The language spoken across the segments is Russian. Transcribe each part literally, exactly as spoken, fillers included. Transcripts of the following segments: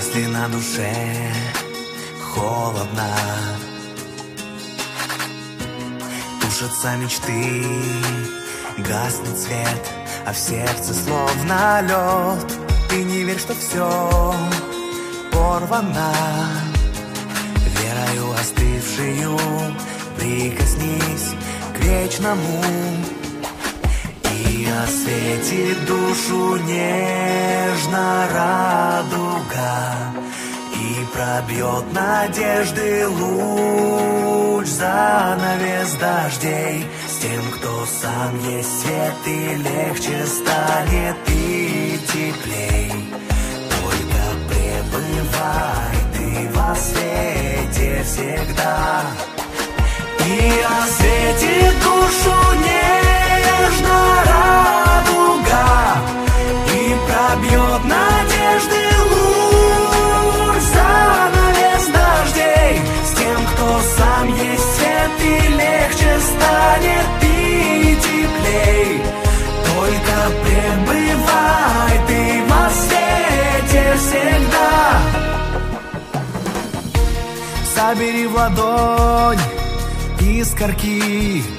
Если на душе холодно, тушатся мечты, гаснет свет, а в сердце словно лед. Ты не верь, что все порвано, верою остывшую прикоснись к вечному, и осветит душу нежно радуга, и пробьет надежды луч занавес дождей. С тем, кто сам есть свет, и легче станет, и теплей. Только пребывай ты во свете всегда, и осветит душу нежно радуга, и пробьет надежды луч занавес дождей. С тем, кто сам есть свет, и легче станет, и теплей. Только пребывай ты во свете всегда. Собери в ладонь искорки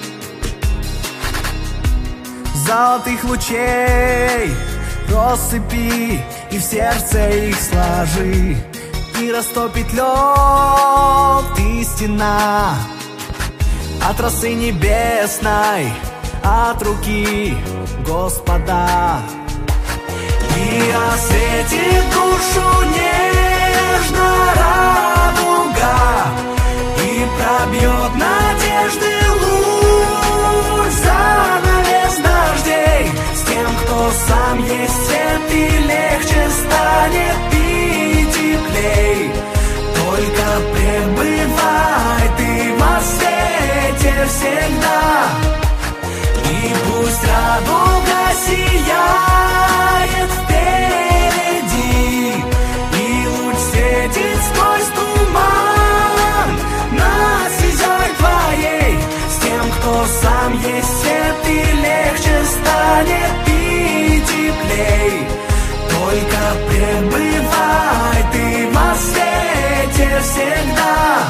золотых лучей, россыпи, и в сердце их сложи, и растопит лед истина от росы небесной, от руки Господа, и осветит душу нежно радуга, и пробьет надежды луч занавес дождей. С тем, кто сам есть свет, и легче станет, и теплей. Только пребывай ты во свете всегда, и пусть радуга сияет впереди, и луч светит сквозь туман на слезой твоей. С тем, кто сам есть свет, и легче станет, и теплей. Только пребывай ты во свете всегда.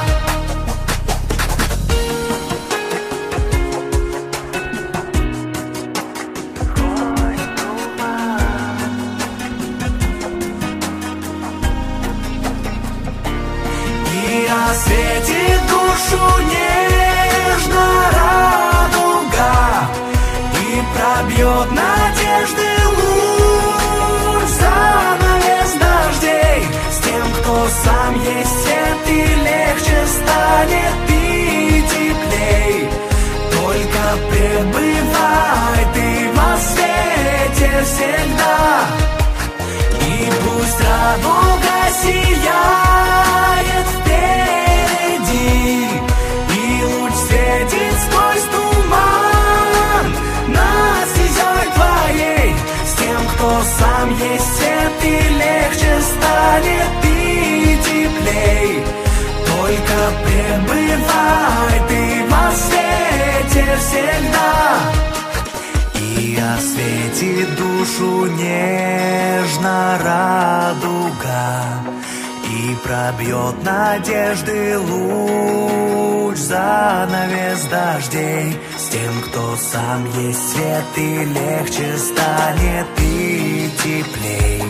Осветит душу нежно радуга, и пробьет надежды луч занавес дождей. С тем, кто сам есть свет, и легче станет, и теплей. Только пребывай ты во свете всегда, и пусть радуга сияет впереди, и луч светит сквозь туман на слезой твоей. С тем, кто сам есть свет, и легче станет, и теплей. Только пребывай ты во свете всегда, и осветит душу нежно радуга, и пробьет надежды луч занавес дождей. С тем, кто сам есть свет, и легче станет, и теплей.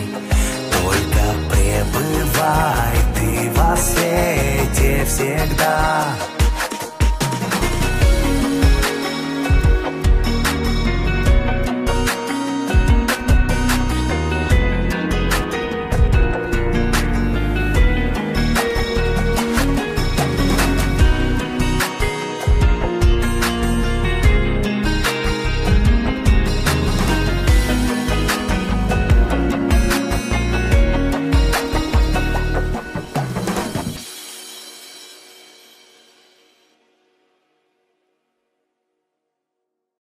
Только пребывай ты во свете всегда.